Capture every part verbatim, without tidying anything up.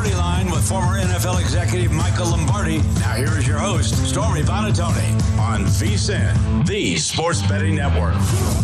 Lombardi Line with former N F L executive Michael Lombardi. Now here is your host, Stormy Buonantony, on VSiN, the Sports Betting Network.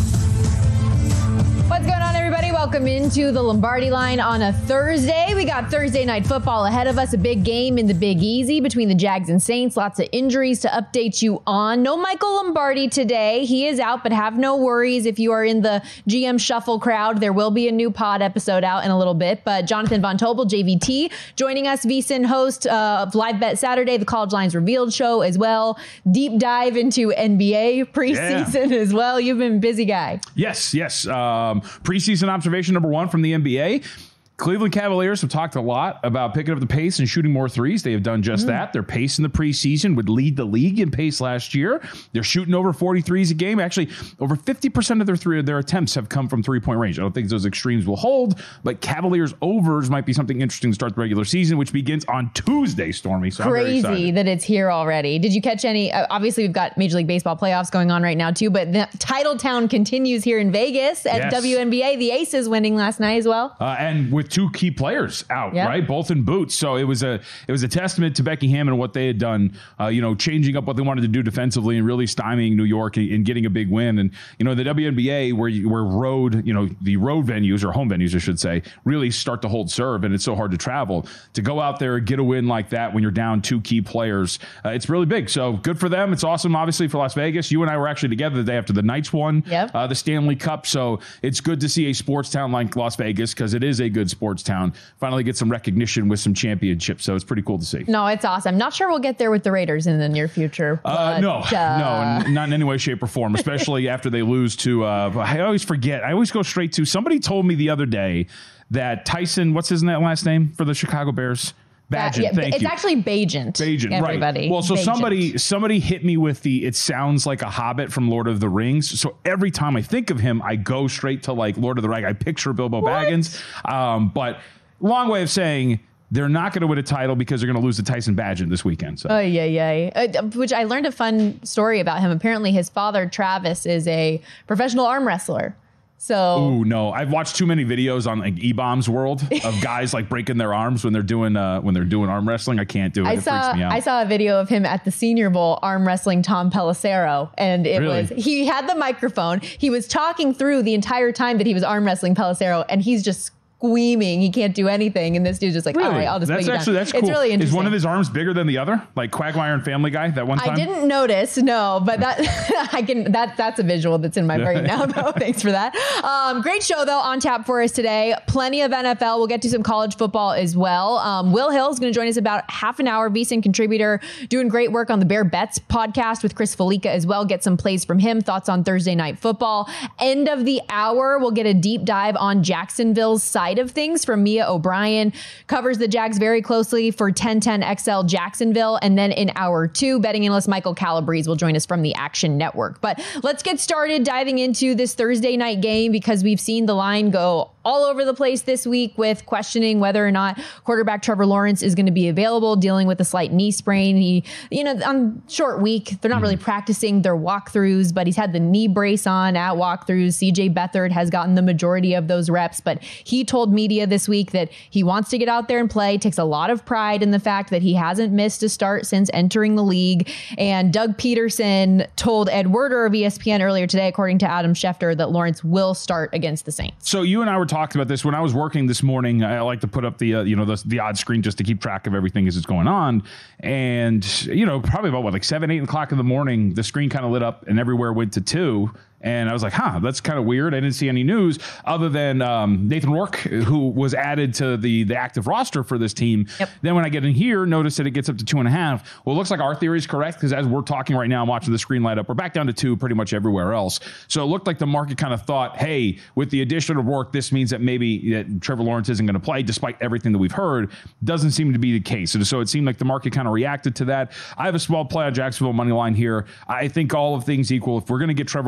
What's going on, everybody? Welcome into the Lombardi Line on a Thursday. We got Thursday night football ahead of us, a big game in the Big Easy between the Jags and Saints. Lots of injuries to update you on. No Michael Lombardi today. He is out, but have no worries. If you are in the G M Shuffle crowd, there will be a new pod episode out in a little bit. But Jonathan Von Tobel, J V T, joining us, VSiN host uh, of Live Bet Saturday, the College Lines Revealed show as well. Deep dive into N B A preseason yeah. as well. You've been a busy guy. Yes, yes. Um, Preseason observation number one from the N B A. Cleveland Cavaliers have talked a lot about picking up the pace and shooting more threes. They have done just mm. that. Their pace in the preseason would lead the league in pace last year. They're shooting over forty threes a game. Actually, over fifty percent of their three their attempts have come from three-point range. I don't think those extremes will hold, but Cavaliers overs might be something interesting to start the regular season, which begins on Tuesday, Stormy. So crazy that it's here already. Did you catch any? Uh, obviously, we've got Major League Baseball playoffs going on right now, too, but the Titletown continues here in Vegas at yes. W N B A. The Aces winning last night as well. Uh, and with two key players out, yep. right? Both in boots. So it was a it was a testament to Becky Hammon and what they had done, uh, you know, changing up what they wanted to do defensively and really stymieing New York and, and getting a big win. And, you know, the W N B A where you, where road, you know, the road venues or home venues, I should say, really start to hold serve, and it's so hard to travel. To go out there and get a win like that when you're down two key players, uh, it's really big. So good for them. It's awesome, obviously, for Las Vegas. You and I were actually together the day after the Knights won yep. uh, the Stanley Cup. So it's good to see a sports town like Las Vegas, because it is a good sports town, finally get some recognition with some championships. So it's pretty cool to see. No, it's awesome. Not sure we'll get there with the Raiders in the near future. But, uh, no, uh... no, not in any way, shape, or form, especially after they lose to, uh, I always forget. I always go straight to, somebody told me the other day that Tyson, what's his last name for the Chicago Bears? Bagent, yeah, thank it's you. It's actually Bagent. Bagent, everybody. right. Well, so Bagent. somebody somebody hit me with the, it sounds like a Hobbit from Lord of the Rings. So every time I think of him, I go straight to like Lord of the Rings. I picture Bilbo what? Baggins. Um, but long way of saying, they're not going to win a title because they're going to lose to Tyson Bagent this weekend. So. Oh, yeah, yeah. Uh, which I learned a fun story about him. Apparently, his father, Travis, is a professional arm wrestler. So, ooh, no, I've watched too many videos on like E-Bombs World of guys like breaking their arms when they're doing uh, when they're doing arm wrestling. I can't do it. I it saw freaks me out. I saw a video of him at the Senior Bowl arm wrestling Tom Pelissero, and it really? was he had the microphone. He was talking through the entire time that he was arm wrestling Pelissero, and he's just screaming. He can't do anything, and this dude's just like, really? all right, I'll just that's put you actually down. that's cool. It's really interesting. Is one of his arms bigger than the other, like Quagmire and Family Guy that one time? I didn't notice, no, but that I can that that's a visual that's in my brain now. Though, thanks for that. Um, great show though on tap for us today. Plenty of N F L. We'll get to some college football as well. Um, Will Hill is going to join us about half an hour. VSiN contributor, doing great work on the Bear Bets podcast with Chris Felica as well. Get some plays from him. Thoughts on Thursday night football. End of the hour, we'll get a deep dive on Jacksonville's side of things from Mia O'Brien. Covers the Jags very closely for ten ten X L Jacksonville. And then in hour two, betting analyst Michael Calabrese will join us from the Action Network. But let's get started diving into this Thursday night game, because we've seen the line go all over the place this week with questioning whether or not quarterback Trevor Lawrence is going to be available, dealing with a slight knee sprain. He, you know, on short week, they're not really practicing their walkthroughs, but he's had the knee brace on at walkthroughs. C J Beathard has gotten the majority of those reps, but he told media this week that he wants to get out there and play, takes a lot of pride in the fact that he hasn't missed a start since entering the league. And Doug Peterson told Ed Werder of E S P N earlier today, according to Adam Schefter, that Lawrence will start against the Saints. So you and I were talking about this when I was working this morning. I like to put up the, uh, you know, the, the odd screen just to keep track of everything as it's going on. And, you know, probably about what, like seven, eight o'clock in the morning, the screen kind of lit up and everywhere went to two. And I was like, huh, that's kind of weird. I didn't see any news other than um, Nathan Rourke, who was added to the, the active roster for this team. Yep. Then when I get in here, notice that it gets up to two and a half. Well, it looks like our theory is correct, because as we're talking right now, I'm watching the screen light up, we're back down to two pretty much everywhere else. So it looked like the market kind of thought, hey, with the addition of Rourke, this means that maybe that Trevor Lawrence isn't going to play, despite everything that we've heard. Doesn't seem to be the case. And so it seemed like the market kind of reacted to that. I have a small play on Jacksonville money line here. I think all of things equal, if we're going to get Trevor Lawrence out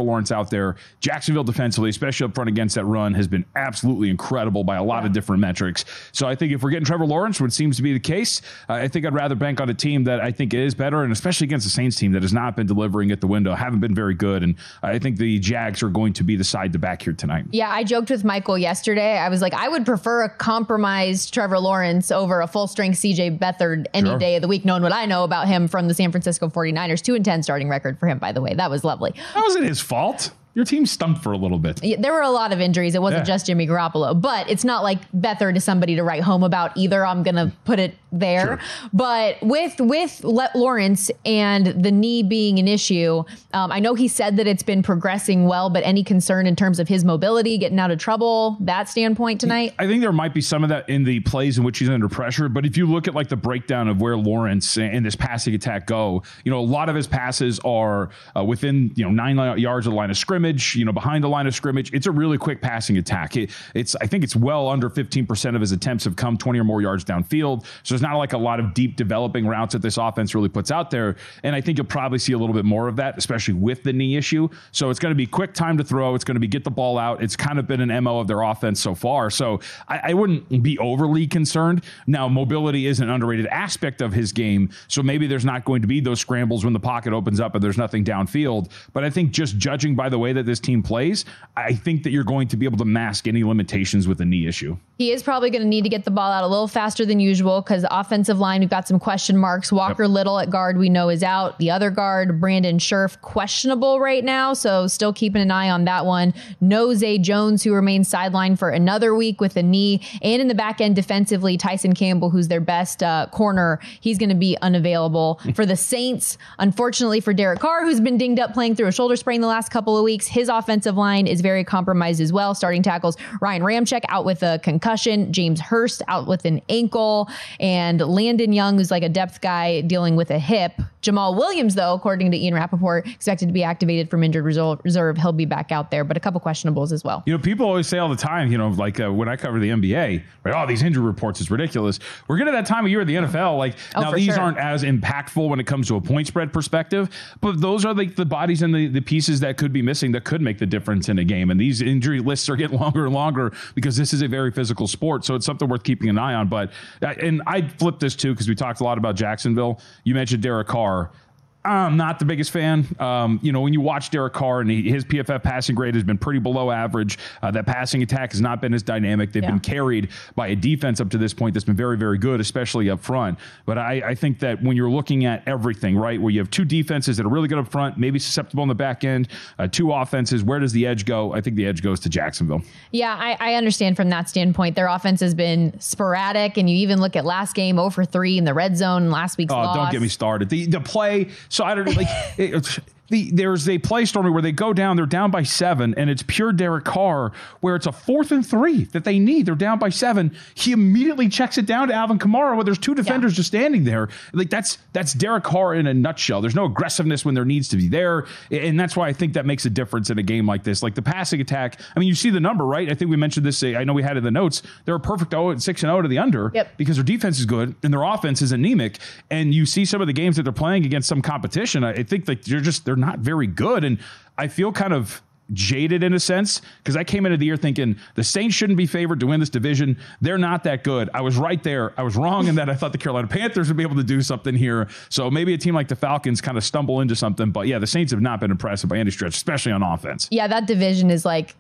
out there. Jacksonville defensively, especially up front against that run, has been absolutely incredible by a lot yeah. of different metrics. So I think if we're getting Trevor Lawrence, which seems to be the case, uh, I think I'd rather bank on a team that I think is better, and especially against the Saints team that has not been delivering at the window, haven't been very good. And I think the Jags are going to be the side to back here tonight. Yeah, I joked with Michael yesterday. I was like, I would prefer a compromised Trevor Lawrence over a full-strength C J Beathard any sure. day of the week, knowing what I know about him from the San Francisco forty-niners. two and ten starting record for him, by the way. That was lovely. That wasn't his fault. Your team stunk for a little bit. Yeah, there were a lot of injuries. It wasn't yeah. just Jimmy Garoppolo, but it's not like Beathard is somebody to write home about either. I'm going to put it there. Sure. But with with Lawrence and the knee being an issue, um, I know he said that it's been progressing well, but any concern in terms of his mobility, getting out of trouble, that standpoint tonight? I think there might be some of that in the plays in which he's under pressure. But if you look at like the breakdown of where Lawrence and this passing attack go, you know, a lot of his passes are uh, within, you know, nine yards of the line of scrimmage. You know, behind the line of scrimmage, it's a really quick passing attack. It, it's, I think it's well under fifteen percent of his attempts have come twenty or more yards downfield. So there's not like a lot of deep developing routes that this offense really puts out there. And I think you'll probably see a little bit more of that, especially with the knee issue. So it's going to be quick time to throw. It's going to be get the ball out. It's kind of been an M O of their offense so far. So I, I wouldn't be overly concerned. Now, mobility is an underrated aspect of his game. So maybe there's not going to be those scrambles when the pocket opens up and there's nothing downfield. But I think just judging by the way that this team plays, I think that you're going to be able to mask any limitations with a knee issue. He is probably going to need to get the ball out a little faster than usual because the offensive line, we've got some question marks. Walker yep. Little at guard, we know is out. The other guard, Brandon Scherf, questionable right now, so still keeping an eye on that one. No Zay Jones, who remains sidelined for another week with a knee. And in the back end defensively, Tyson Campbell, who's their best uh, corner, he's going to be unavailable. For the Saints, unfortunately for Derek Carr, who's been dinged up playing through a shoulder sprain the last couple of weeks, his offensive line is very compromised as well. Starting tackles Ryan Ramczyk out with a concussion, James Hurst out with an ankle, and Landon Young, who's like a depth guy, dealing with a hip. Jamal Williams, though, according to Ian Rappaport, expected to be activated from injured reserve. He'll be back out there, but a couple questionables as well. You know, people always say all the time, you know, like uh, when I cover the N B A, right? Oh, these injury reports is ridiculous. We're getting to that time of year at the N F L. Like oh, now, these sure. aren't as impactful when it comes to a point spread perspective, but those are like the bodies and the, the pieces that could be missing that could make the difference in a game. And these injury lists are getting longer and longer because this is a very physical sport. So it's something worth keeping an eye on. But, and I'd flip this too, because we talked a lot about Jacksonville. You mentioned Derek Carr. I'm not the biggest fan. Um, you know, when you watch Derek Carr and he, his P F F passing grade has been pretty below average. Uh, that passing attack has not been as dynamic. They've yeah. been carried by a defense up to this point that's been very, very good, especially up front. But I, I think that when you're looking at everything, right, where you have two defenses that are really good up front, maybe susceptible on the back end, uh, two offenses, where does the edge go? I think the edge goes to Jacksonville. Yeah, I, I understand from that standpoint. Their offense has been sporadic, and you even look at last game, oh for three in the red zone, last week's oh, loss. Don't get me started. The the play, so I don't like it, The, there's a play, Stormy, where they go down, they're down by seven, and it's pure Derek Carr, where it's a fourth and three that they need. They're down by seven. He immediately checks it down to Alvin Kamara, where there's two defenders yeah. just standing there. Like that's that's Derek Carr in a nutshell. There's no aggressiveness when there needs to be there, and that's why I think that makes a difference in a game like this. Like the passing attack, I mean, you see the number, right? I think we mentioned this. I know we had it in the notes. They're a perfect six and oh to the under yep. because their defense is good and their offense is anemic. And you see some of the games that they're playing against some competition. I think that they're just they're not very good. And I feel kind of jaded in a sense because I came into the year thinking the Saints shouldn't be favored to win this division. They're not that good. I was right there. I was wrong in that I thought the Carolina Panthers would be able to do something here. So maybe a team like the Falcons kind of stumble into something. But yeah, the Saints have not been impressive by any stretch, especially on offense. Yeah, that division is like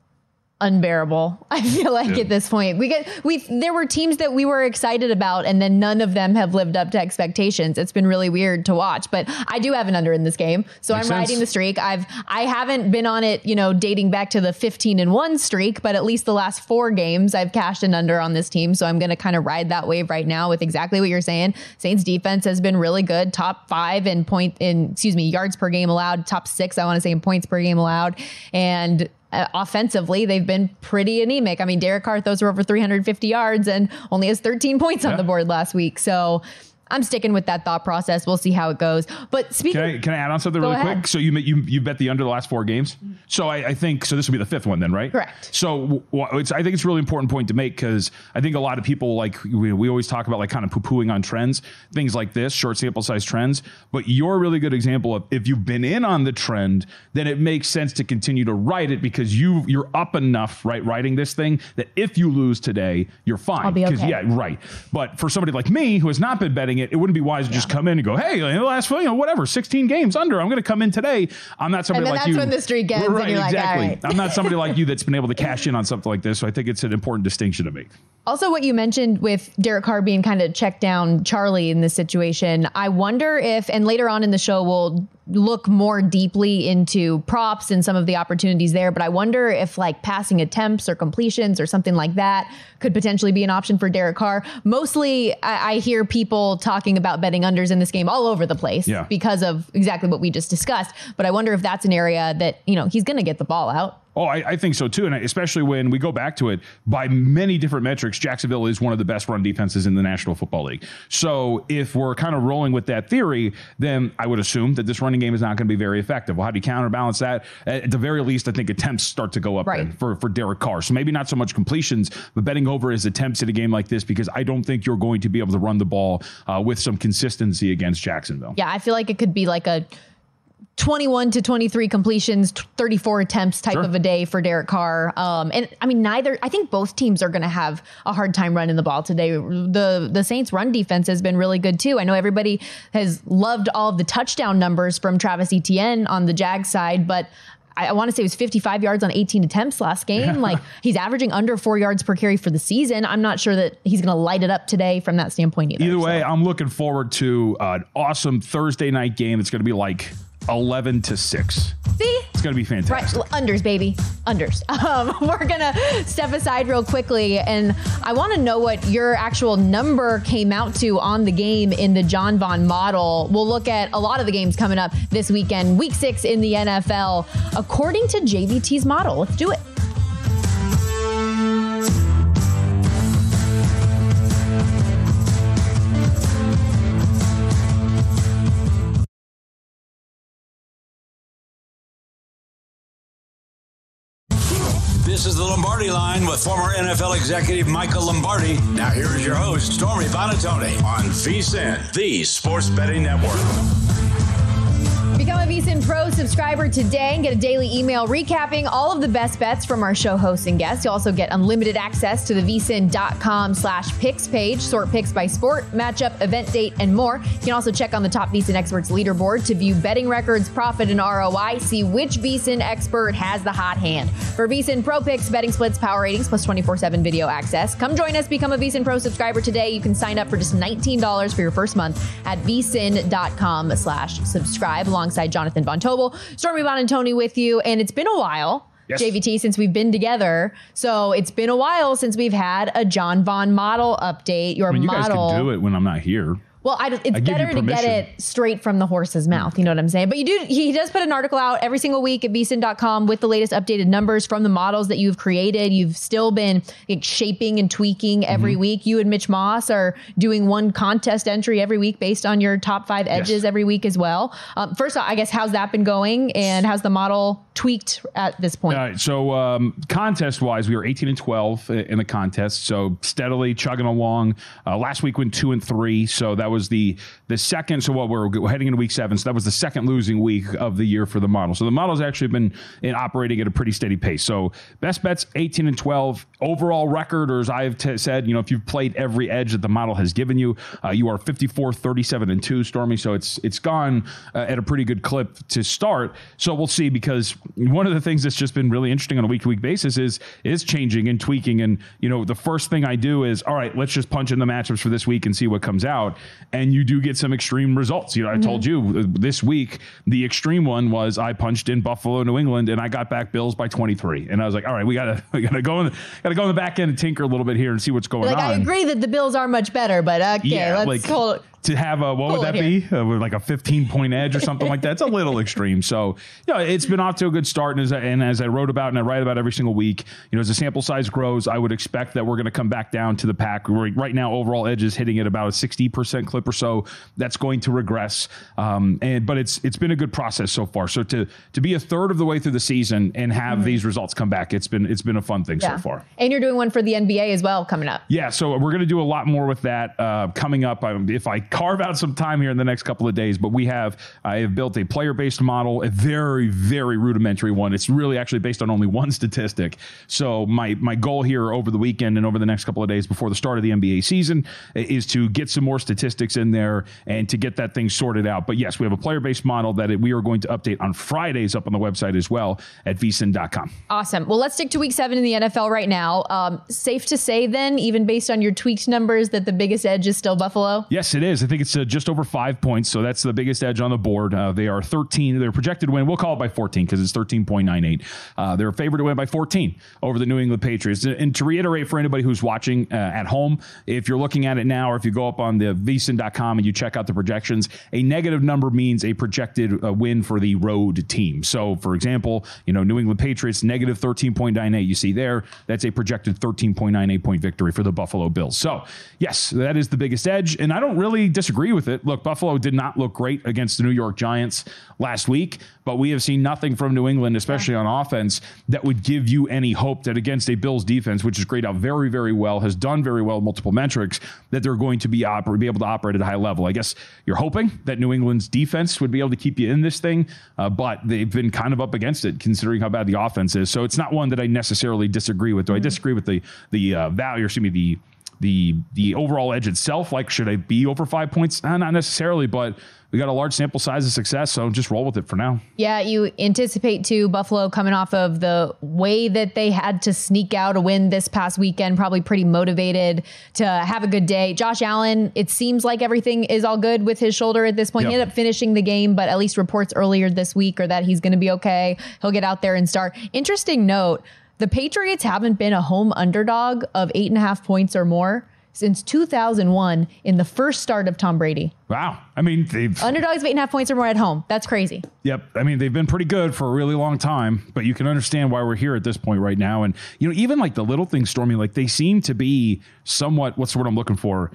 unbearable. I feel like yeah. at this point we get we there were teams that we were excited about and then none of them have lived up to expectations. It's been really weird to watch, but I do have an under in this game. So Makes I'm sense. riding the streak. I've I haven't been on it, you know, dating back to the fifteen and one streak, but at least the last four games I've cashed an under on this team. So I'm going to kind of ride that wave right now with exactly what you're saying. Saints defense has been really good, top five in point in excuse me yards per game allowed, top six I want to say in points per game allowed, and Uh, offensively, they've been pretty anemic. I mean, Derek Carr throws for over three hundred fifty yards and only has thirteen points yeah. on the board last week. So I'm sticking with that thought process. We'll see how it goes. But speaking, can I, can I add on something Go really ahead. quick? So you you you bet the under the last four games. So I, I think so. This will be the fifth one then, right? Correct. So w- it's I think it's a really important point to make because I think a lot of people like we, we always talk about like kind of poo-pooing on trends, things like this, short sample size trends. But you're a really good example of if you've been in on the trend, then it makes sense to continue to ride it because you you're up enough, right, riding this thing that if you lose today, you're fine. I'll be okay. Yeah, right. But for somebody like me who has not been betting it, it wouldn't be wise to Yeah. just come in and go, hey, the last you know whatever, sixteen games under, I'm going to come in today. I'm not somebody And then like that's you. when the streak ends and Right, you're like, exactly. all right. I'm not somebody like you that's been able to cash in on something like this. So I think it's an important distinction to make. Also, what you mentioned with Derek Carr being kind of checked down Charlie in this situation, I wonder if, and later on in the show, we'll look more deeply into props and some of the opportunities there. But I wonder if like passing attempts or completions or something like that could potentially be an option for Derek Carr. Mostly, I, I hear people talking about betting unders in this game all over the place Yeah. because of exactly what we just discussed. But I wonder if that's an area that, you know, he's going to get the ball out. Oh, I, I think so too. And especially when we go back to it, by many different metrics, Jacksonville is one of the best run defenses in the National Football League. So if we're kind of rolling with that theory, then I would assume that this running game is not going to be very effective. Well, how do you counterbalance that? At the very least, I think attempts start to go up Right. then for, for Derek Carr. So maybe not so much completions, but betting over his attempts in a game like this, because I don't think you're going to be able to run the ball uh, with some consistency against Jacksonville. Yeah, I feel like it could be like a twenty-one to twenty-three completions, thirty-four attempts type Sure. of a day for Derek Carr. Um, and I mean, neither, I think both teams are going to have a hard time running the ball today. The, the Saints run defense has been really good too. I know everybody has loved all of the touchdown numbers from Travis Etienne on the Jags side, but I, I want to say it was fifty-five yards on eighteen attempts last game. Yeah. Like he's averaging under four yards per carry for the season. I'm not sure that he's going to light it up today from that standpoint either. Either way, so. I'm looking forward to an awesome Thursday night game. It's going to be like eleven to six. See? It's going to be fantastic. Right, unders, baby, unders. Um, we're gonna step aside real quickly, and I want to know what your actual number came out to on the game in the John Vaughn model. We'll look at a lot of the games coming up this weekend, week six in the N F L, according to J V T's model. Let's do it. This is the Lombardi Line with former N F L executive Michael Lombardi. Now here is your host, Stormy Buonantony on V S I N, the Sports Betting Network. Become a V S I N Pro subscriber today and get a daily email recapping all of the best bets from our show hosts and guests. You'll also get unlimited access to the V S I N dot com slash picks page, sort picks by sport, matchup, event date, and more. You can also check on the top V S I N experts leaderboard to view betting records, profit, and R O I. See which V S I N expert has the hot hand. For V S I N Pro Picks, betting splits, power ratings, plus twenty-four seven video access. Come join us. Become a V S I N Pro subscriber today. You can sign up for just nineteen dollars for your first month at V S I N dot com slash subscribe alongside Jonathan Von Tobel, Stormy Buonantony with you. And it's been a while, Yes. J V T, since we've been together. So it's been a while since we've had a John Vaughn model update. Your I mean, you guys model. can do it when I'm not here. Well, I, it's I give you better to get permission. it straight from the horse's mouth. You know what I'm saying? But you do. He does put an article out every single week at V S I N dot com with the latest updated numbers from the models that you've created. You've still been like, shaping and tweaking every Mm-hmm. week. You and Mitch Moss are doing one contest entry every week based on your top five edges Yes. every week as well. Um, first, I guess, how's that been going? And how's the model tweaked at this point? All right. So um, contest wise, we were eighteen and twelve in the contest. So steadily chugging along. Uh, last week went two and three. So that was the the second. So what we're, we're heading into week seven. So that was the second losing week of the year for the model. So the model's actually been in operating at a pretty steady pace. So best bets eighteen and twelve. Overall record, or as I've t- said, you know, if you've played every edge that the model has given you, uh, you are fifty-four, thirty-seven and two, Stormy. So it's it's gone uh, at a pretty good clip to start. So we'll see, because one of the things that's just been really interesting on a week to week basis is is changing and tweaking. And you know, the first thing I do is, all right, let's just punch in the matchups for this week and see what comes out. And you do get some extreme results. You know, I Mm-hmm. told you uh, this week the extreme one was I punched in Buffalo, New England, and I got back Bills by twenty-three. And I was like, all right, we gotta we gotta go in the, gotta go in the back end and tinker a little bit here and see what's going like, on. I agree that the Bills are much better, but okay, Yeah, let's like- hold to have a, what Pull would that it be? Uh, like a fifteen point edge or something like that. It's a little extreme. So, you know, it's been off to a good start. And as, I, and as I wrote about and I write about every single week, you know, as the sample size grows, I would expect that we're going to come back down to the pack. We're, right now, overall edge is hitting at about a sixty percent clip or so. That's going to regress. Um, and but it's it's been a good process so far. So to to be a third of the way through the season and have mm-hmm. these results come back, it's been it's been a fun thing yeah. so far. And you're doing one for the N B A as well coming up. Yeah, so we're going to do a lot more with that uh, coming up. I, if I carve out some time here in the next couple of days, but we have, I have built a player-based model, a very, very rudimentary one. It's really actually based on only one statistic. So my, my goal here over the weekend and over the next couple of days before the start of the N B A season is to get some more statistics in there and to get that thing sorted out. But yes, we have a player-based model that it, we are going to update on Fridays up on the website as well at V S I N dot com. Awesome. Well, let's stick to week seven in the N F L right now. Um, safe to say then, even based on your tweaked numbers, that the biggest edge is still Buffalo? Yes, it is. I think it's uh, just over five points. So that's the biggest edge on the board. Uh, they are thirteen. Their projected win, we'll call it by fourteen because it's thirteen point nine eight. Uh, they're favored to win by fourteen over the New England Patriots. And to reiterate for anybody who's watching uh, at home, if you're looking at it now or if you go up on the V S I N dot com and you check out the projections, a negative number means a projected uh, win for the road team. So, for example, you know, New England Patriots, negative thirteen point nine eight. You see there, that's a projected thirteen point nine eight point victory for the Buffalo Bills. So, yes, that is the biggest edge. And I don't really disagree with it. Look, Buffalo did not look great against the New York Giants last week, but we have seen nothing from New England, especially on offense, that would give you any hope that against a Bills defense, which is grayed out very, very well, has done very well multiple metrics, that they're going to be, oper- be able to operate at a high level. I guess you're hoping that New England's defense would be able to keep you in this thing, uh, but they've been kind of up against it considering how bad the offense is. So it's not one that I necessarily disagree with. Do I disagree with the the uh, value, or excuse me, the the the overall edge itself? Like, should I be over five points? Uh, not necessarily, but we got a large sample size of success, so just roll with it for now. Yeah, you anticipate, too, Buffalo coming off of the way that they had to sneak out a win this past weekend, probably pretty motivated to have a good day. Josh Allen, it seems like everything is all good with his shoulder at this point. Yep. He ended up finishing the game, but at least reports earlier this week are that he's going to be okay. He'll get out there and start. Interesting note, the Patriots haven't been a home underdog of eight and a half points or more since two thousand one in the first start of Tom Brady. Wow. I mean, they've... Underdogs of eight and a half points or more at home. That's crazy. Yep. I mean, they've been pretty good for a really long time, but you can understand why we're here at this point right now. And, you know, even like the little things, Stormy, like they seem to be somewhat, what's the word I'm looking for?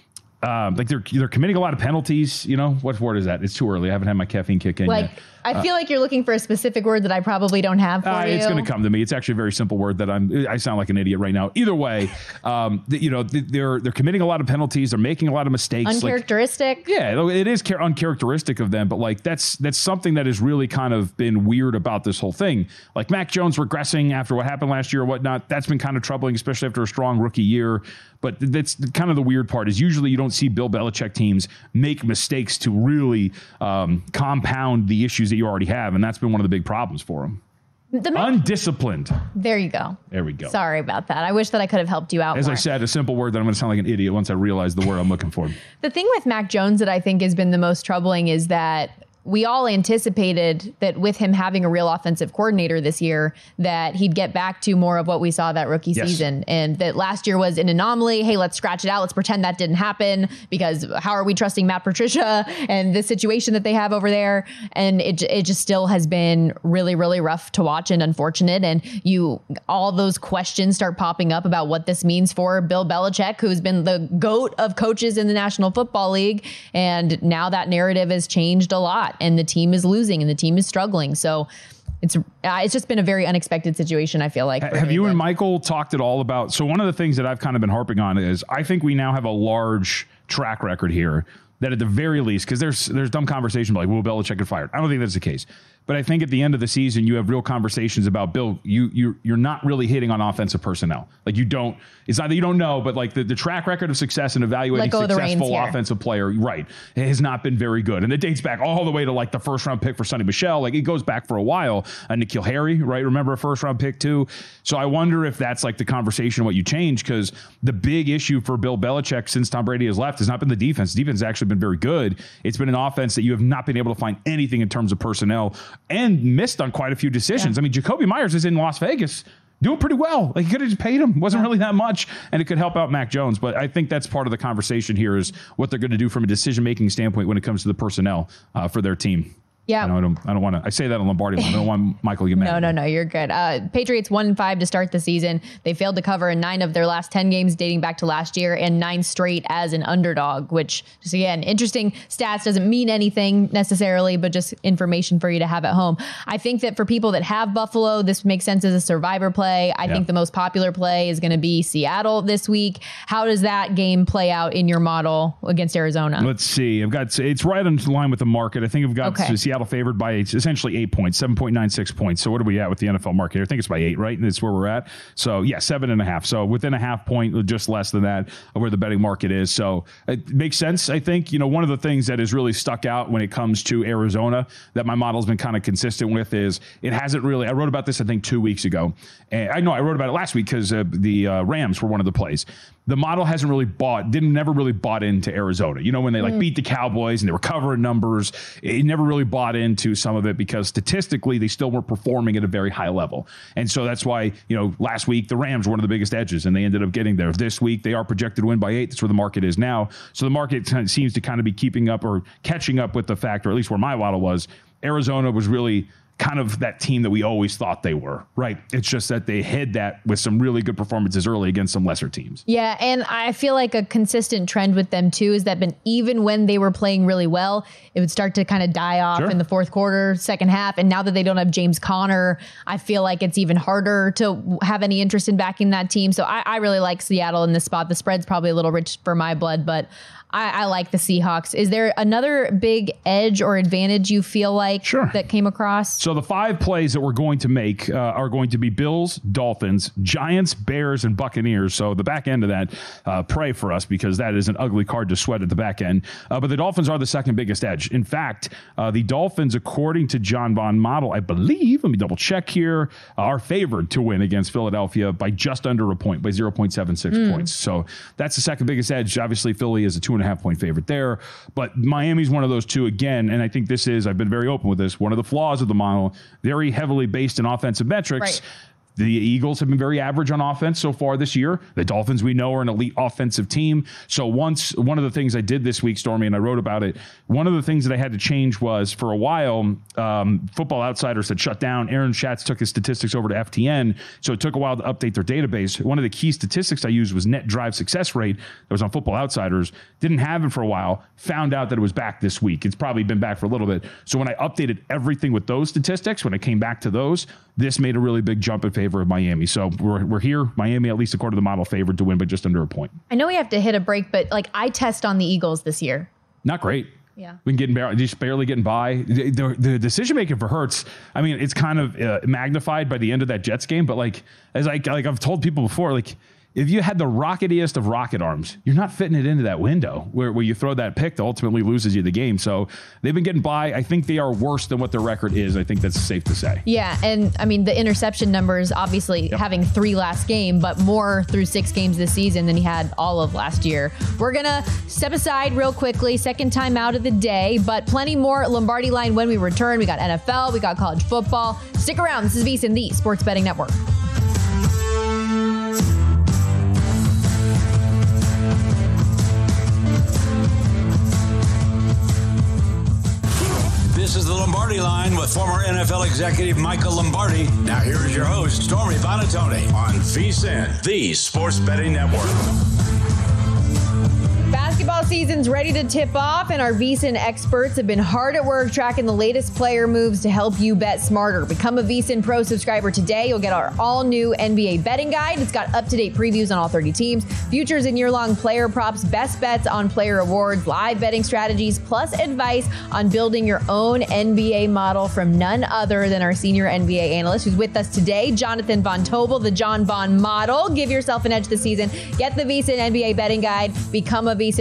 Um, like they're they're committing a lot of penalties. You know, what word is that? It's too early. I haven't had my caffeine kick in like, yet. I feel uh, like you're looking for a specific word that I probably don't have for uh, you. It's going to come to me. It's actually a very simple word that I'm. I sound like an idiot right now. Either way, um, the, you know, they're they're committing a lot of penalties. They're making a lot of mistakes. Uncharacteristic. Like, yeah, it is char- uncharacteristic of them. But like that's that's something that has really kind of been weird about this whole thing. Like Mac Jones regressing after what happened last year or whatnot. That's been kind of troubling, especially after a strong rookie year. But that's kind of the weird part is usually you don't see Bill Belichick teams make mistakes to really um, compound the issues that you already have. And that's been one of the big problems for them. The Mac- Undisciplined. There you go. There we go. Sorry about that. I wish that I could have helped you out As more. I said, a simple word that I'm going to sound like an idiot once I realize the word I'm looking for. The thing with Mac Jones that I think has been the most troubling is that we all anticipated that with him having a real offensive coordinator this year, that he'd get back to more of what we saw that rookie yes. season. And that last year was an anomaly. Hey, let's scratch it out. Let's pretend that didn't happen, because how are we trusting Matt Patricia and the situation that they have over there? And it it just still has been really, really rough to watch and unfortunate. And you, all those questions start popping up about what this means for Bill Belichick, who's been the GOAT of coaches in the National Football League. And now that narrative has changed a lot. And the team is losing and the team is struggling. So it's uh, it's just been a very unexpected situation, I feel like. Have you and Michael talked at all about, so one of the things that I've kind of been harping on is I think we now have a large track record here that at the very least, because there's there's dumb conversation about like, will Belichick get fired? I don't think that's the case. But I think at the end of the season, you have real conversations about, Bill, you, you, you're not really hitting on offensive personnel. Like you don't, it's not that you don't know, but like the, the track record of success and evaluating successful offensive player, right, it has not been very good. And it dates back all the way to like the first round pick for Sonny Michel. Like it goes back for a while. Uh, N'Keal Harry, right? Remember a first round pick too. So I wonder if that's like the conversation, what you change, because the big issue for Bill Belichick since Tom Brady has left has not been the defense. The defense has actually been very good. It's been an offense that you have not been able to find anything in terms of personnel and missed on quite a few decisions. Yeah. I mean, Jacoby Myers is in Las Vegas doing pretty well. Like, he could have just paid him. Wasn't really that much, and it could help out Mac Jones. But I think that's part of the conversation here is what they're going to do from a decision-making standpoint when it comes to the personnel uh, for their team. Yeah. I don't, I don't want to, I say that on Lombardi. I don't want Michael to get mad. No, no, no, you're good. Uh, Patriots one and five to start the season. They failed to cover in nine of their last ten games dating back to last year and nine straight as an underdog, which just, again, interesting stats. Doesn't mean anything necessarily, but just information for you to have at home. I think that for people that have Buffalo, this makes sense as a survivor play. I yeah. think the most popular play is going to be Seattle this week. How does that game play out in your model against Arizona? Let's see. I've got, it's right on line with the market. I think I've got okay. Seattle favored by essentially eight points, seven point nine six points. So what are we at with the N F L market? I think it's by eight, right? That's where we're at. So yeah, seven and a half. So within a half point, just less than that of where the betting market is. So it makes sense. I think, you know, one of the things that has really stuck out when it comes to Arizona that my model's been kind of consistent with is it hasn't really, I wrote about this, I think two weeks ago. And I know I wrote about it last week because uh, the uh, Rams were one of the plays. The model hasn't really bought, didn't never really bought into Arizona. You know, when they like mm. beat the Cowboys and they were covering numbers, it never really bought into some of it because statistically they still weren't performing at a very high level. And so that's why, you know, last week the Rams were one of the biggest edges and they ended up getting there. This week they are projected to win by eight. That's where the market is now. So the market seems to kind of be keeping up or catching up with the fact, or at least where my model was, Arizona was really kind of that team that we always thought they were, right? It's just that they hid that with some really good performances early against some lesser teams. Yeah, and I feel like a consistent trend with them too is that been even when they were playing really well, it would start to kind of die off sure. in the fourth quarter, second half. And now that they don't have James Conner, I feel like it's even harder to have any interest in backing that team. So I, I really like Seattle in this spot. The spread's probably a little rich for my blood, but I, I like the Seahawks. Is there another big edge or advantage you feel like sure. that came across? So the five plays that we're going to make uh, are going to be Bills, Dolphins, Giants, Bears, and Buccaneers. So the back end of that, uh, pray for us because that is an ugly card to sweat at the back end. Uh, but the Dolphins are the second biggest edge. In fact, uh, the Dolphins, according to John Bond model, I believe, let me double check here, uh, are favored to win against Philadelphia by just under a point, by zero point seven six mm. points. So that's the second biggest edge. Obviously, Philly is a two and a half point favorite there, but Miami's one of those two again. And I think this is, I've been very open with this, one of the flaws of the model, very heavily based in offensive metrics. Right. The Eagles have been very average on offense so far this year. The Dolphins, we know, are an elite offensive team. So once, one of the things I did this week, Stormy, and I wrote about it, one of the things that I had to change was for a while, um, Football Outsiders had shut down. Aaron Schatz took his statistics over to F T N. So it took a while to update their database. One of the key statistics I used was net drive success rate that was on Football Outsiders. Didn't have it for a while. Found out that it was back this week. It's probably been back for a little bit. So when I updated everything with those statistics, when I came back to those, this made a really big jump in favor of Miami. So we're we're here. Miami, at least according to the model, favored to win by just under a point. I know we have to hit a break, but like I test on the Eagles this year. Not great. Yeah. We can get bar- just barely getting by. The, the, the decision making for Hurts, I mean, it's kind of uh, magnified by the end of that Jets game. But like, as I like I've told people before, like, if you had the rocketiest of rocket arms, you're not fitting it into that window where, where you throw that pick that ultimately loses you the game. So they've been getting by. I think they are worse than what their record is. I think that's safe to say. Yeah, and I mean, the interception numbers, obviously yep. having three last game, but more through six games this season than he had all of last year. We're going to step aside real quickly, second time out of the day, but plenty more Lombardi Line when we return. We got N F L, we got college football. Stick around. This is VSiN, the Sports Betting Network. This is the Lombardi Line with former N F L executive Michael Lombardi. Now here is your host, Stormy Buonantony, on VSiN, the Sports Betting Network. Basketball season's ready to tip off, and our VSiN experts have been hard at work tracking the latest player moves to help you bet smarter. Become a VSiN Pro subscriber today. You'll get our all-new N B A betting guide. It's got up-to-date previews on all thirty teams, futures and year-long player props, best bets on player awards, live betting strategies, plus advice on building your own N B A model from none other than our senior N B A analyst who's with us today, Jonathan Von Tobel, the John Von model. Give yourself an edge this season. Get the VSiN N B A betting guide. Become a VSiN Pro subscriber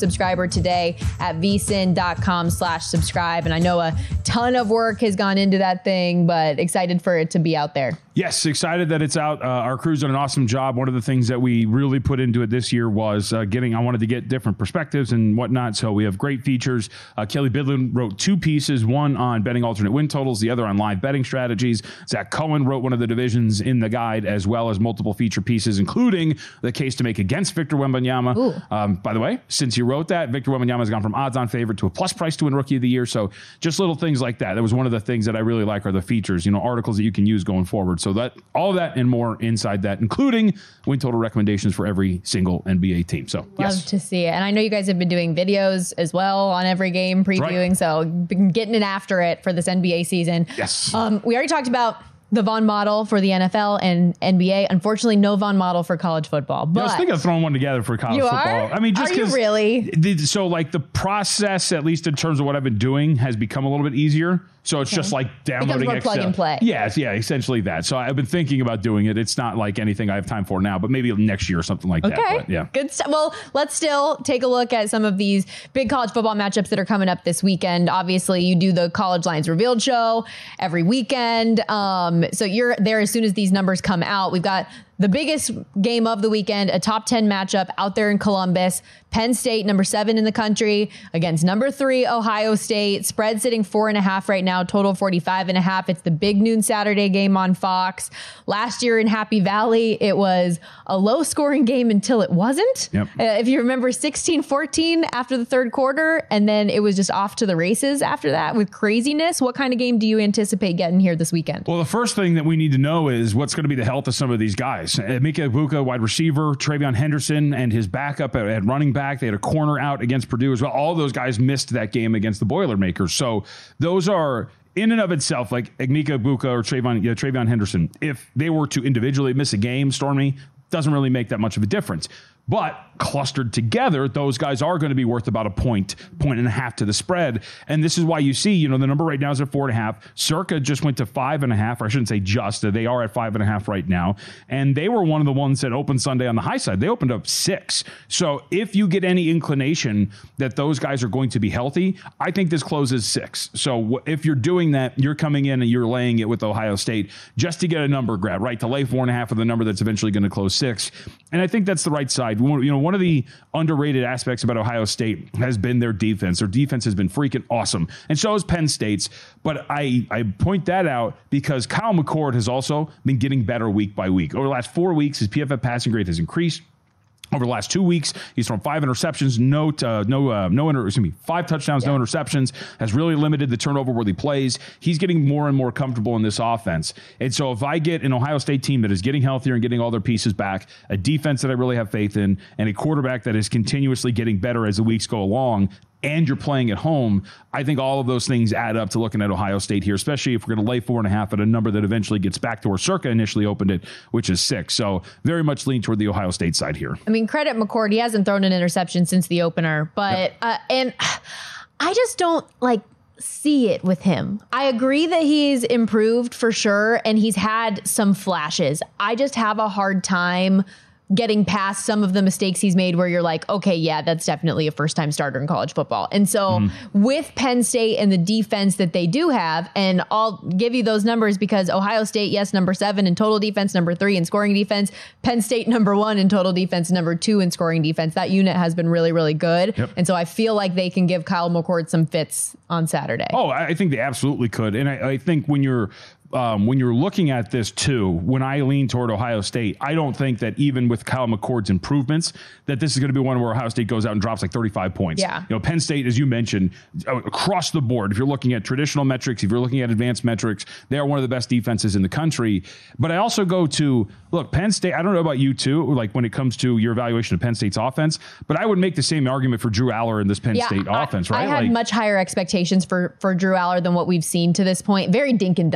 subscriber today at vsin.com slash subscribe. And I know a ton of work has gone into that thing, but excited for it to be out there. Yes, excited that it's out. Uh, our crew's done an awesome job. One of the things that we really put into it this year was uh, getting, I wanted to get different perspectives and whatnot. So we have great features. Uh, Kelly Bidlin wrote two pieces, one on betting alternate win totals, the other on live betting strategies. Zach Cohen wrote one of the divisions in the guide, as well as multiple feature pieces, including the case to make against Victor Wembanyama. Um, by the way, since he wrote that, Victor Wembanyama has gone from odds on favorite to a plus price to win Rookie of the Year. So just little things like that. That was one of the things that I really like are the features, you know, articles that you can use going forward. So that all of that and more inside that, including win total recommendations for every single N B A team. So love yes. to see it. And I know you guys have been doing videos as well on every game previewing. Right. So been getting it after it for this N B A season. Yes. Um, we already talked about the Vaughn model for the N F L and N B A. Unfortunately, no Vaughn model for college football. But yeah, I was thinking of throwing one together for college you football. Are? I mean, just because really? The, so like the process, at least in terms of what I've been doing, has become a little bit easier. So it's okay. just like downloading more Excel. Plug and play. Yes, yeah, essentially that. So I've been thinking about doing it. It's not like anything I have time for now, but maybe next year or something like okay. that. Okay, yeah, good stuff. Well, let's still take a look at some of these big college football matchups that are coming up this weekend. Obviously, you do the College Lines Revealed show every weekend, um, so you're there as soon as these numbers come out. We've got the biggest game of the weekend, a top ten matchup out there in Columbus. Penn State, number seven in the country, against number three, Ohio State. Spread sitting four and a half right now, total forty-five and a half. It's the big noon Saturday game on Fox. Last year in Happy Valley, it was a low scoring game until it wasn't. Yep. Uh, if you remember, sixteen fourteen after the third quarter, and then it was just off to the races after that with craziness. What kind of game do you anticipate getting here this weekend? Well, the first thing that we need to know is what's going to be the health of some of these guys. Emeka Egbuka, wide receiver, Travion Henderson, and his backup at, at running back. They had a corner out against Purdue as well. All those guys missed that game against the Boilermakers. So those are, in and of itself, like Emeka Egbuka or Travion, yeah, Travion Henderson, if they were to individually miss a game, Stormy, doesn't really make that much of a difference. But clustered together, those guys are going to be worth about a point, point and a half to the spread. And this is why you see, you know, the number right now is at four and a half. Circa just went to five and a half, or I shouldn't say just, they are at five and a half right now. And they were one of the ones that opened Sunday on the high side. They opened up six. So if you get any inclination that those guys are going to be healthy, I think this closes six. So if you're doing that, you're coming in and you're laying it with Ohio State just to get a number grab, right? To lay four and a half of the number that's eventually going to close six. And I think that's the right side. You know, one of the underrated aspects about Ohio State has been their defense. Their defense has been freaking awesome. And so is Penn State's. But I, I point that out because Kyle McCord has also been getting better week by week. Over the last four weeks, his P F F passing grade has increased. Over the last two weeks, he's thrown five interceptions, no, uh, no, uh, no, inter- excuse me, five touchdowns, yeah. no interceptions. Has really limited the turnover-worthy plays. He's getting more and more comfortable in this offense. And so, if I get an Ohio State team that is getting healthier and getting all their pieces back, a defense that I really have faith in, and a quarterback that is continuously getting better as the weeks go along, and you're playing at home, I think all of those things add up to looking at Ohio State here, especially if we're going to lay four and a half at a number that eventually gets back to where Circa initially opened it, which is six. So very much lean toward the Ohio State side here. I mean, credit McCord. He hasn't thrown an interception since the opener, but, yep. uh, and I just don't like see it with him. I agree that he's improved for sure, and he's had some flashes. I just have a hard time getting past some of the mistakes he's made where you're like, okay, yeah, that's definitely a first-time starter in college football. And so mm. with Penn State and the defense that they do have, and I'll give you those numbers because Ohio State, yes, number seven in total defense, number three in scoring defense. Penn State, number one in total defense, number two in scoring defense. That unit has been really, really good. Yep. And so I feel like they can give Kyle McCord some fits on Saturday. Oh, I think they absolutely could. And I, I think when you're Um, when you're looking at this too, when I lean toward Ohio State, I don't think that even with Kyle McCord's improvements, that this is going to be one where Ohio State goes out and drops like thirty-five points. Yeah. You know, Penn State, as you mentioned, across the board, if you're looking at traditional metrics, if you're looking at advanced metrics, they are one of the best defenses in the country. But I also go to, look, Penn State, I don't know about you too, like when it comes to your evaluation of Penn State's offense, but I would make the same argument for Drew Aller in this Penn yeah, State I, offense, right? I had like, much higher expectations for, for Drew Aller than what we've seen to this point. Very dink and dunk. Yeah.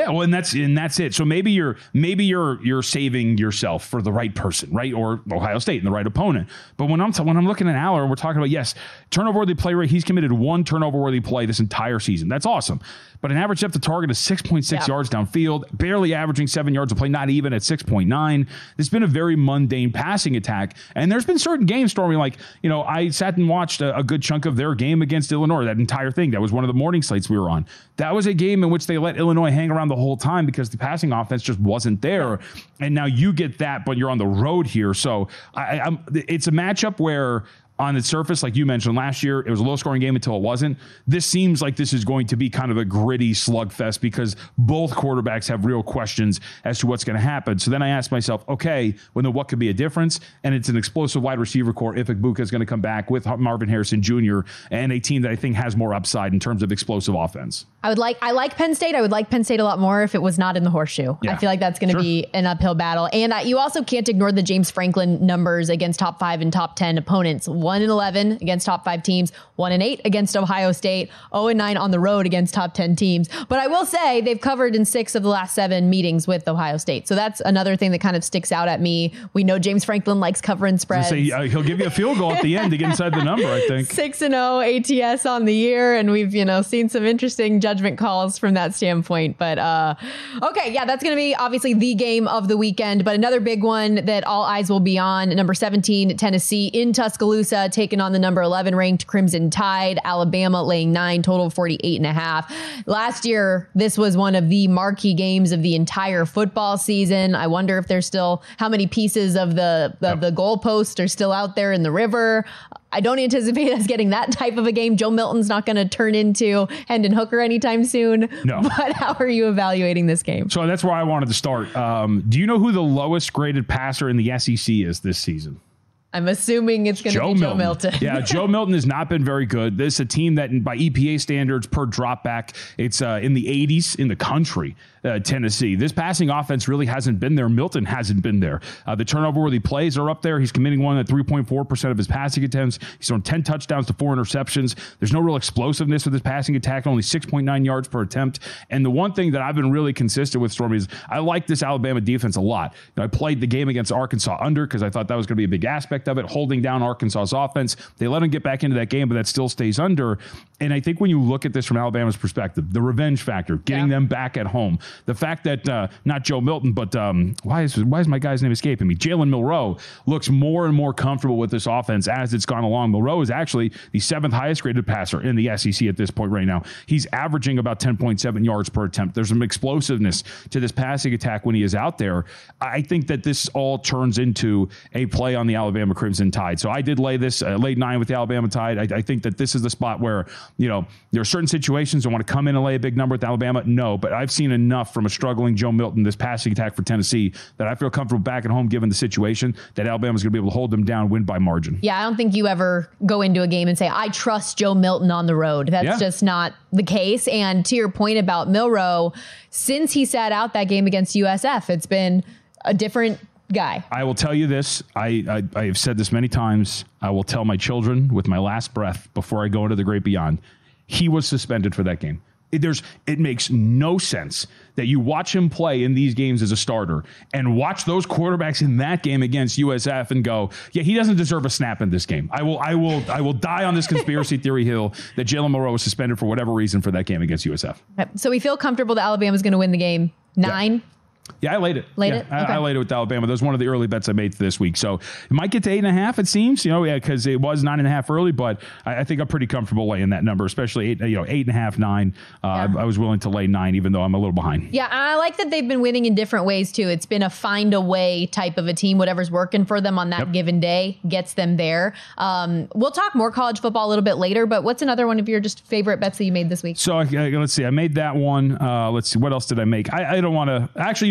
well, and that's and that's it. So maybe you're maybe you're you're saving yourself for the right person, right? Or Ohio State and the right opponent. But when I'm t- when I'm looking at Aller, we're talking about yes, turnover worthy play rate. He's committed one turnover worthy play this entire season. That's awesome. But an average depth of target is six point six yeah. yards downfield, barely averaging seven yards a play, not even at six point nine. There's been a very mundane passing attack, and there's been certain games, Stormy, like you know, I sat and watched a, a good chunk of their game against Illinois. That entire thing. That was one of the morning slates we were on. That was a game in which they let Illinois hang around the whole time because the passing offense just wasn't there. And now you get that, but you're on the road here. So I, I'm, it's a matchup where on the surface, like you mentioned last year, it was a low-scoring game until it wasn't. This seems like this is going to be kind of a gritty slugfest because both quarterbacks have real questions as to what's going to happen. So then I asked myself, okay, well, then what could be a difference? And it's an explosive wide receiver core if Igbuka is going to come back with Marvin Harrison Junior and a team that I think has more upside in terms of explosive offense. I would like, I like Penn State. I would like Penn State a lot more if it was not in the horseshoe. Yeah. I feel like that's going to sure. be an uphill battle. And I, you also can't ignore the James Franklin numbers against top five and top ten opponents. one and eleven against top five teams, one and eight against Ohio State, oh and nine on the road against top ten teams. But I will say they've covered in six of the last seven meetings with Ohio State. So that's another thing that kind of sticks out at me. We know James Franklin likes covering spreads. Say, uh, he'll give you a field goal at the end to get inside the number, I think. six and oh A T S on the year. And we've, you know, seen some interesting judgment calls from that standpoint. But uh, okay, yeah, that's going to be obviously the game of the weekend. But another big one that all eyes will be on, number seventeen, Tennessee in Tuscaloosa, taking on the number eleven ranked Crimson Tide. Alabama laying nine, total forty-eight and a half. Last year, this was one of the marquee games of the entire football season. I wonder if there's still how many pieces of the, the, yep. the goalpost are still out there in the river. I don't anticipate us getting that type of a game. Joe Milton's not going to turn into Hendon Hooker anytime soon. No. But how are you evaluating this game? So that's where I wanted to start. Um, do you know who the lowest graded passer in the S E C is this season? I'm assuming it's going to be Joe Milton. Yeah, Joe Milton has not been very good. This is a team that, by E P A standards per drop back, it's uh, in the eighties in the country, uh, Tennessee. This passing offense really hasn't been there. Milton hasn't been there. Uh, the turnover-worthy plays are up there. He's committing one at three point four percent of his passing attempts. He's thrown ten touchdowns to four interceptions. There's no real explosiveness with his passing attack, only six point nine yards per attempt. And the one thing that I've been really consistent with, Stormy, is I like this Alabama defense a lot. You know, I played the game against Arkansas under because I thought that was going to be a big aspect of it, holding down Arkansas's offense. They let him get back into that game, but that still stays under. And I think when you look at this from Alabama's perspective, the revenge factor, getting yeah. them back at home, the fact that uh, not Joe Milton, but um, why is why is my guy's name escaping me? Jalen Milroe looks more and more comfortable with this offense as it's gone along. Milroe is actually the seventh highest graded passer in the S E C at this point right now. He's averaging about ten point seven yards per attempt. There's some explosiveness to this passing attack when he is out there. I think that this all turns into a play on the Alabama Crimson Tide. So I did lay this, uh, laid nine with the Alabama Tide. I, I think that this is the spot where, you know, there are certain situations I want to come in and lay a big number with Alabama. No, but I've seen enough from a struggling Joe Milton, this passing attack for Tennessee, that I feel comfortable back at home given the situation that Alabama's going to be able to hold them down, win by margin. Yeah, I don't think you ever go into a game and say, I trust Joe Milton on the road. That's yeah. just not the case. And to your point about Milroe, since he sat out that game against U S F, it's been a different guy. I will tell you this. I, I I have said this many times. I will tell my children with my last breath before I go into the great beyond. He was suspended for that game. It, there's, it makes no sense that you watch him play in these games as a starter and watch those quarterbacks in that game against U S F and go, yeah, he doesn't deserve a snap in this game. I will, I will, I will die on this conspiracy theory hill that Jalen Milroe was suspended for whatever reason for that game against U S F. So we feel comfortable that Alabama's going to win the game. Nine. Yeah. Yeah, I laid it. Laid yeah, it? Okay. I, I laid it with Alabama. That was one of the early bets I made this week. So it might get to eight and a half, it seems, you know, yeah, because it was nine and a half early, but I, I think I'm pretty comfortable laying that number, especially eight, you know, eight and a half, nine. Uh, yeah. I, I was willing to lay nine, even though I'm a little behind. Yeah, I like that they've been winning in different ways, too. It's been a find a way type of a team. Whatever's working for them on that yep. given day gets them there. Um, we'll talk more college football a little bit later, but what's another one of your just favorite bets that you made this week? So uh, let's see. I made that one. Uh, let's see. What else did I make? I, I don't want to. Actually, you know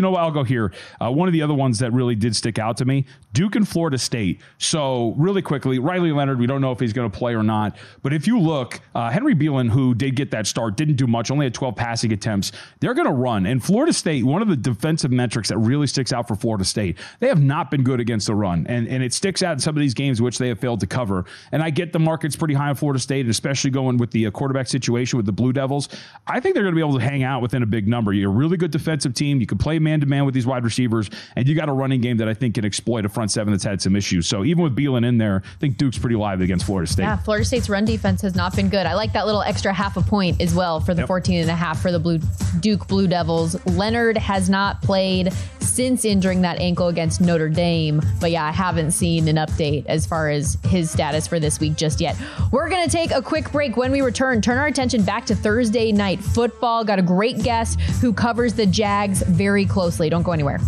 know what? I'll go here. Uh, one of the other ones that really did stick out to me, Duke and Florida State. So really quickly, Riley Leonard, we don't know if he's going to play or not. But if you look, uh, Henry Beelan, who did get that start, didn't do much, only had twelve passing attempts. They're going to run. And Florida State, one of the defensive metrics that really sticks out for Florida State, they have not been good against the run. And, and it sticks out in some of these games which they have failed to cover. And I get the market's pretty high on Florida State, and especially going with the uh, quarterback situation with the Blue Devils. I think they're going to be able to hang out within a big number. You're a really good defensive team. You can play man-to-man with these wide receivers, and you got a running game that I think can exploit a front seven that's had some issues. So even with Beelan in there, I think Duke's pretty live against Florida State. Yeah, Florida State's run defense has not been good. I like that little extra half a point as well for the yep. fourteen and a half for the Blue Duke Blue Devils. Leonard has not played since injuring that ankle against Notre Dame. But yeah, I haven't seen an update as far as his status for this week just yet. We're going to take a quick break. When we return, turn our attention back to Thursday night football. Got a great guest who covers the Jags very closely. Don't go anywhere.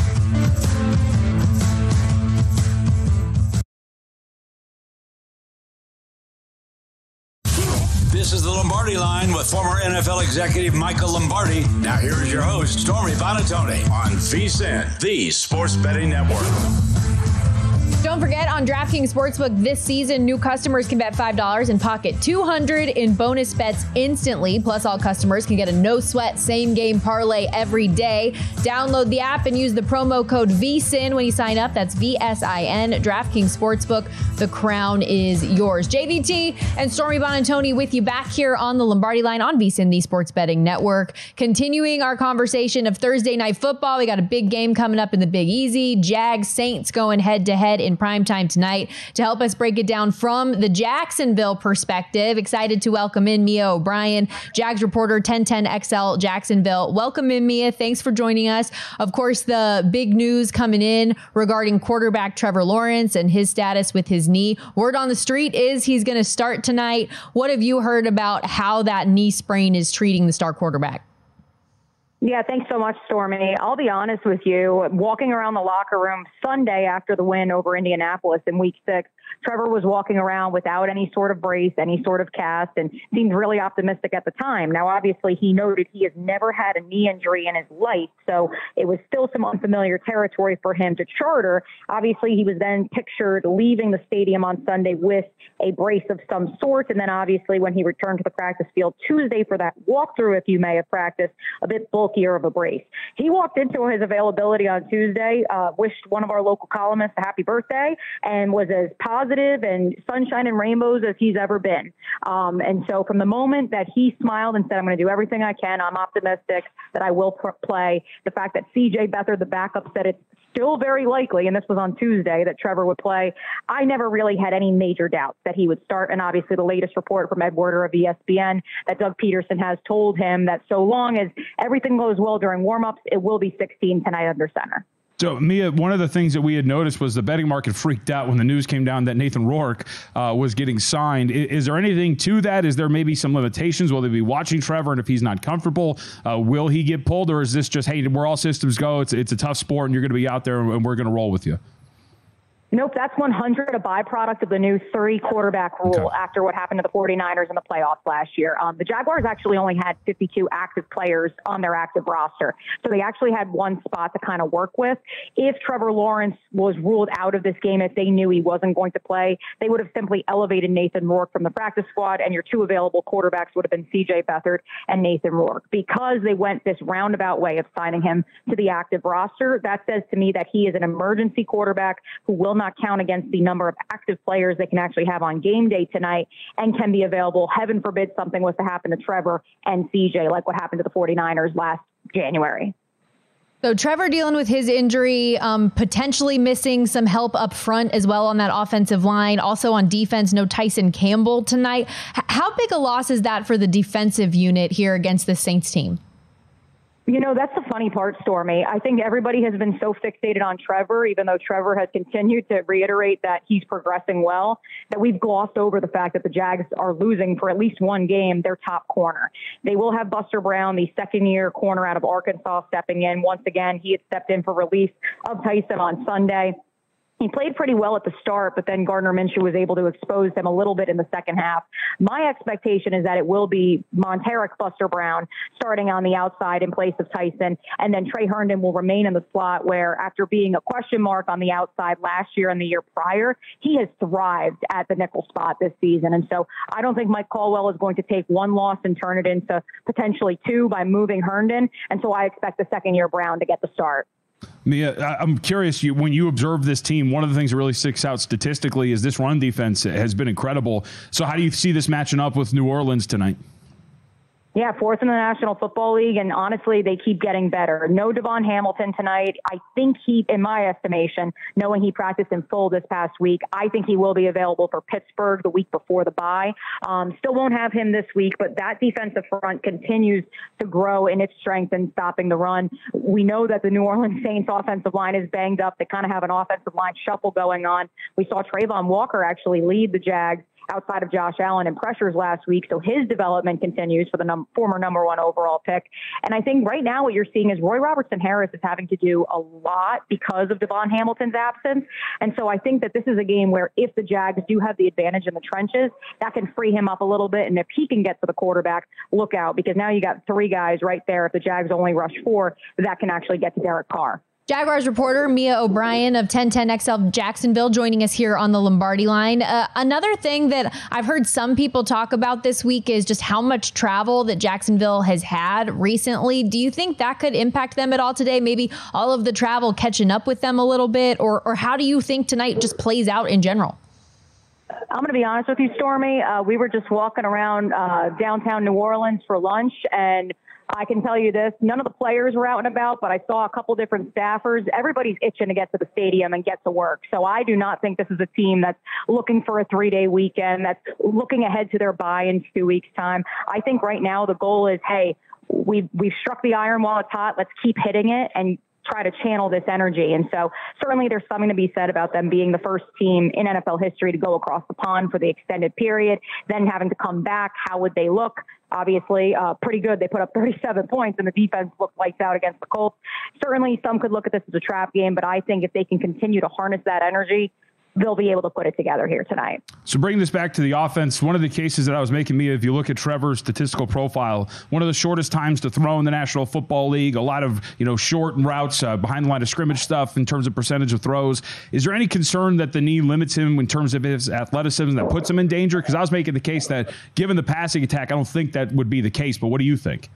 This is the Lombardi Line with former N F L executive Michael Lombardi. Now here is your host, Stormy Buonantony on VSiN, the Sports Betting Network. Don't forget, on DraftKings Sportsbook this season, new customers can bet five dollars and pocket two hundred dollars in bonus bets instantly. Plus, all customers can get a no-sweat same-game parlay every day. Download the app and use the promo code V S I N when you sign up. That's V S I N. DraftKings Sportsbook. The crown is yours. J V T and Stormy Buonantony with you back here on the Lombardi Line on VSiN, the Sports Betting Network. Continuing our conversation of Thursday Night Football, we got a big game coming up in the Big Easy. Jags Saints going head-to-head in primetime tonight. To help us break it down from the Jacksonville perspective, excited to welcome in Mia O'Brien, Jags reporter, ten ten X L Jacksonville. Welcome in, Mia. Thanks for joining us. Of course, the big news coming in regarding quarterback Trevor Lawrence and his status with his knee. Word on the street is he's going to start tonight. What have you heard about how that knee sprain is treating the star quarterback? Yeah, thanks so much, Stormy. I'll be honest with you. Walking around the locker room Sunday after the win over Indianapolis in week six, Trevor was walking around without any sort of brace, any sort of cast, and seemed really optimistic at the time. Now, obviously, he noted he has never had a knee injury in his life, so it was still some unfamiliar territory for him to charter. Obviously, he was then pictured leaving the stadium on Sunday with a brace of some sort, and then obviously when he returned to the practice field Tuesday for that walkthrough, if you may have practiced, a bit bulkier of a brace. He walked into his availability on Tuesday, uh, wished one of our local columnists a happy birthday, and was as positive and sunshine and rainbows as he's ever been. Um, and so from the moment that he smiled and said, I'm going to do everything I can, I'm optimistic that I will pr- play, the fact that C J Beathard, the backup, said it's still very likely, and this was on Tuesday, that Trevor would play, I never really had any major doubts that he would start. And obviously the latest report from Ed Werder of E S P N that Doug Peterson has told him that so long as everything goes well during warmups, it will be sixteen tonight under center. So, Mia, one of the things that we had noticed was the betting market freaked out when the news came down that Nathan Rourke uh, was getting signed. Is, is there anything to that? Is there maybe some limitations? Will they be watching Trevor? And if he's not comfortable, uh, will he get pulled? Or is this just, hey, we're all systems go. It's, it's a tough sport and you're going to be out there and we're going to roll with you? Nope, that's one hundred a byproduct of the new three quarterback rule okay. after what happened to the forty-niners in the playoffs last year. Um, the Jaguars actually only had fifty-two active players on their active roster. So they actually had one spot to kind of work with. If Trevor Lawrence was ruled out of this game, if they knew he wasn't going to play, they would have simply elevated Nathan Rourke from the practice squad, and your two available quarterbacks would have been C J Beathard and Nathan Rourke. Because they went this roundabout way of signing him to the active roster, that says to me that he is an emergency quarterback who will not count against the number of active players they can actually have on game day tonight and can be available. Heaven forbid something was to happen to Trevor and C J, like what happened to the forty-niners last January. So Trevor dealing with his injury, um, potentially missing some help up front as well on that offensive line. Also on defense, no Tyson Campbell tonight. H- how big a loss is that for the defensive unit here against the Saints team? You know, that's the funny part, Stormy. I think everybody has been so fixated on Trevor, even though Trevor has continued to reiterate that he's progressing well, that we've glossed over the fact that the Jags are losing for at least one game their top corner. They will have Buster Brown, the second-year corner out of Arkansas, stepping in. Once again, he had stepped in for relief of Tyson on Sunday. He played pretty well at the start, but then Gardner Minshew was able to expose him a little bit in the second half. My expectation is that it will be Monteric Buster Brown starting on the outside in place of Tyson, and then Trey Herndon will remain in the slot where, after being a question mark on the outside last year and the year prior, he has thrived at the nickel spot this season. And so I don't think Mike Caldwell is going to take one loss and turn it into potentially two by moving Herndon. And so I expect the second-year Brown to get the start. Mia, I'm curious, you, when you observe this team, one of the things that really sticks out statistically is this run defense has been incredible. So how do you see this matching up with New Orleans tonight? Yeah, fourth in the National Football League, and honestly, they keep getting better. No Devon Hamilton tonight. I think he, in my estimation, knowing he practiced in full this past week, I think he will be available for Pittsburgh the week before the bye. Um, still won't have him this week, but that defensive front continues to grow in its strength in stopping the run. We know that the New Orleans Saints offensive line is banged up. They kind of have an offensive line shuffle going on. We saw Trayvon Walker actually lead the Jags outside of Josh Allen in pressures last week. So his development continues for the num- former number one overall pick. And I think right now what you're seeing is Roy Robertson Harris is having to do a lot because of Devon Hamilton's absence. And so I think that this is a game where if the Jags do have the advantage in the trenches, that can free him up a little bit. And if he can get to the quarterback, look out, because now you got three guys right there. If the Jags only rush four, that can actually get to Derek Carr. Jaguars reporter Mia O'Brien of ten ten X L Jacksonville joining us here on the Lombardi line. Uh, another thing that I've heard some people talk about this week is just how much travel that Jacksonville has had recently. Do you think that could impact them at all today? Maybe all of the travel catching up with them a little bit, or or how do you think tonight just plays out in general? I'm going to be honest with you, Stormy. Uh, we were just walking around uh, downtown New Orleans for lunch, and I can tell you this, none of the players were out and about, but I saw a couple different staffers. Everybody's itching to get to the stadium and get to work. So I do not think this is a team that's looking for a three-day weekend, that's looking ahead to their bye in two weeks' time. I think right now the goal is, hey, we've, we've struck the iron while it's hot. Let's keep hitting it and try to channel this energy. And so certainly there's something to be said about them being the first team in N F L history to go across the pond for the extended period, then having to come back. How would they look? Obviously, uh, pretty good. They put up thirty-seven points and the defense looked lights out against the Colts. Certainly some could look at this as a trap game, but I think if they can continue to harness that energy, they'll be able to put it together here tonight. So bring this back to the offense. One of the cases that I was making, Mia, if you look at Trevor's statistical profile, one of the shortest times to throw in the National Football League, a lot of, you know, short routes, uh, behind the line of scrimmage stuff in terms of percentage of throws. Is there any concern that the knee limits him in terms of his athleticism that puts him in danger? Because I was making the case that given the passing attack, I don't think that would be the case. But what do you think?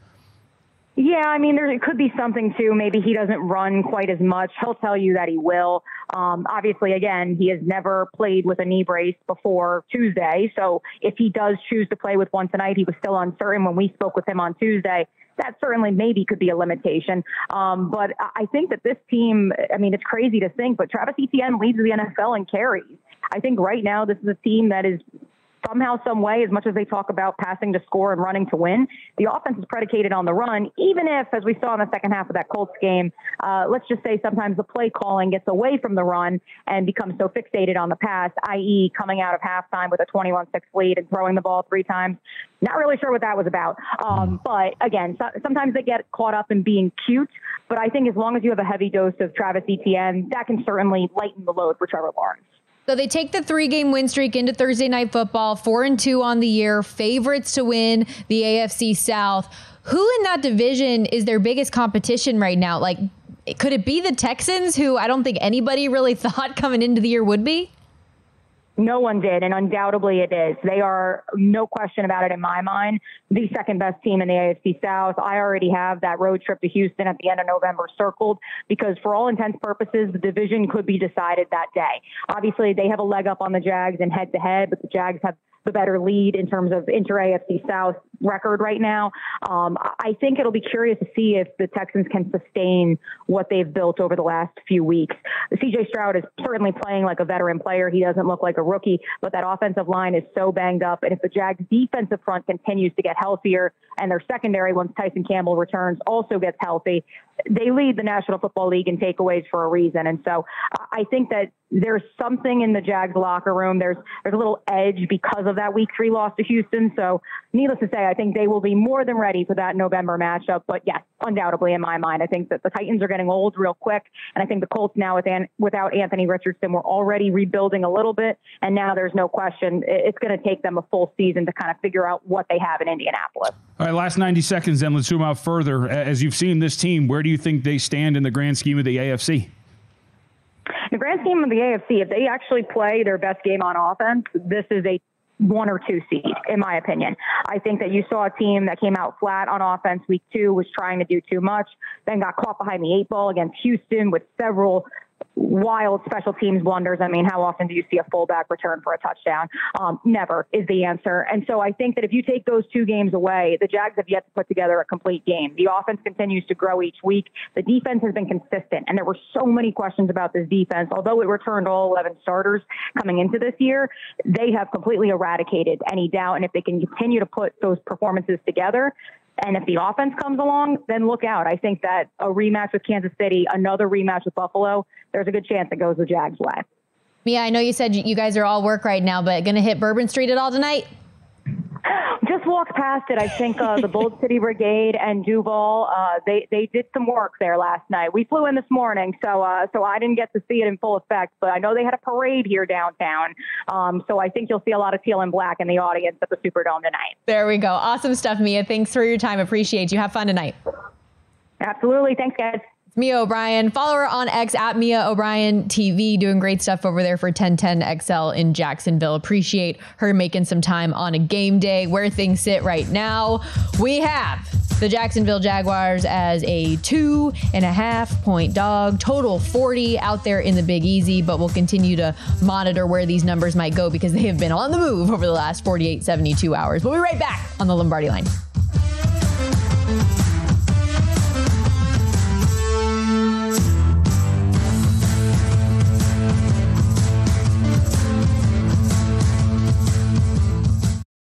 Yeah, I mean, there could be something, too. Maybe he doesn't run quite as much. He'll tell you that he will. Um, obviously, again, he has never played with a knee brace before Tuesday. So if he does choose to play with one tonight, he was still uncertain when we spoke with him on Tuesday. That certainly maybe could be a limitation. Um, but I think that this team, I mean, it's crazy to think, but Travis Etienne leads the N F L in carries. I think right now this is a team that is somehow, some way, as much as they talk about passing to score and running to win, the offense is predicated on the run, even if, as we saw in the second half of that Colts game, uh, let's just say sometimes the play calling gets away from the run and becomes so fixated on the pass, that is coming out of halftime with a twenty-one six lead and throwing the ball three times. Not really sure what that was about. Um, but again, so, sometimes they get caught up in being cute, but I think as long as you have a heavy dose of Travis Etienne, that can certainly lighten the load for Trevor Lawrence. So they take the three-game win streak into Thursday Night Football, four and two on the year, favorites to win the A F C South. Who in that division is their biggest competition right now? Like, could it be the Texans, who I don't think anybody really thought coming into the year would be? No one did, and undoubtedly it is. They are, no question about it in my mind, the second best team in the A F C South. I already have that road trip to Houston at the end of November circled because for all intents and purposes, the division could be decided that day. Obviously, they have a leg up on the Jags in head-to-head, but the Jags have the better lead in terms of inter-A F C South record right now. Um, I think it'll be curious to see if the Texans can sustain what they've built over the last few weeks. C J Stroud is certainly playing like a veteran player. He doesn't look like a rookie, but that offensive line is so banged up. And if the Jags defensive front continues to get healthier and their secondary, once Tyson Campbell returns, also gets healthy, they lead the National Football League in takeaways for a reason. And so I think that there's something in the Jags locker room. There's, there's a little edge because of of that week three loss to Houston. So needless to say, I think they will be more than ready for that November matchup. But yes, undoubtedly in my mind, I think that the Titans are getting old real quick. And I think the Colts now with An- without Anthony Richardson were already rebuilding a little bit. And now there's no question it's going to take them a full season to kind of figure out what they have in Indianapolis. All right, last ninety seconds, then let's zoom out further. As you've seen this team, where do you think they stand in the grand scheme of the A F C? In the grand scheme of the A F C, if they actually play their best game on offense, this is a one or two seed, in my opinion. I think that you saw a team that came out flat on offense week two, was trying to do too much, then got caught behind the eight ball against Houston with several wild special teams blunders. I mean, how often do you see a fullback return for a touchdown? Um, never is the answer. And so I think that if you take those two games away, the Jags have yet to put together a complete game. The offense continues to grow each week. The defense has been consistent, and there were so many questions about this defense. Although it returned all eleven starters coming into this year, they have completely eradicated any doubt. And if they can continue to put those performances together, and if the offense comes along, then look out. I think that a rematch with Kansas City, another rematch with Buffalo, there's a good chance it goes the Jags' way. Mia, I know you said you guys are all work right now, but going to hit Bourbon Street at all tonight? Just walked past it. I think uh, the Bold City Brigade and Duval, uh, they they did some work there last night. We flew in this morning, so uh, so I didn't get to see it in full effect, but I know they had a parade here downtown. Um, so I think you'll see a lot of teal and black in the audience at the Superdome tonight. There we go. Awesome stuff, Mia. Thanks for your time. Appreciate you. Have fun tonight. Absolutely. Thanks, guys. Mia O'Brien. Follow her on X at Mia O'Brien T V, doing great stuff over there for ten ten X L in Jacksonville. Appreciate her making some time on a game day. Where things sit right now, we have the Jacksonville Jaguars as a two and a half point dog, total forty out there in the Big Easy, but we'll continue to monitor where these numbers might go because they have been on the move over the last forty-eight, seventy-two hours. We'll be right back on the Lombardi Line.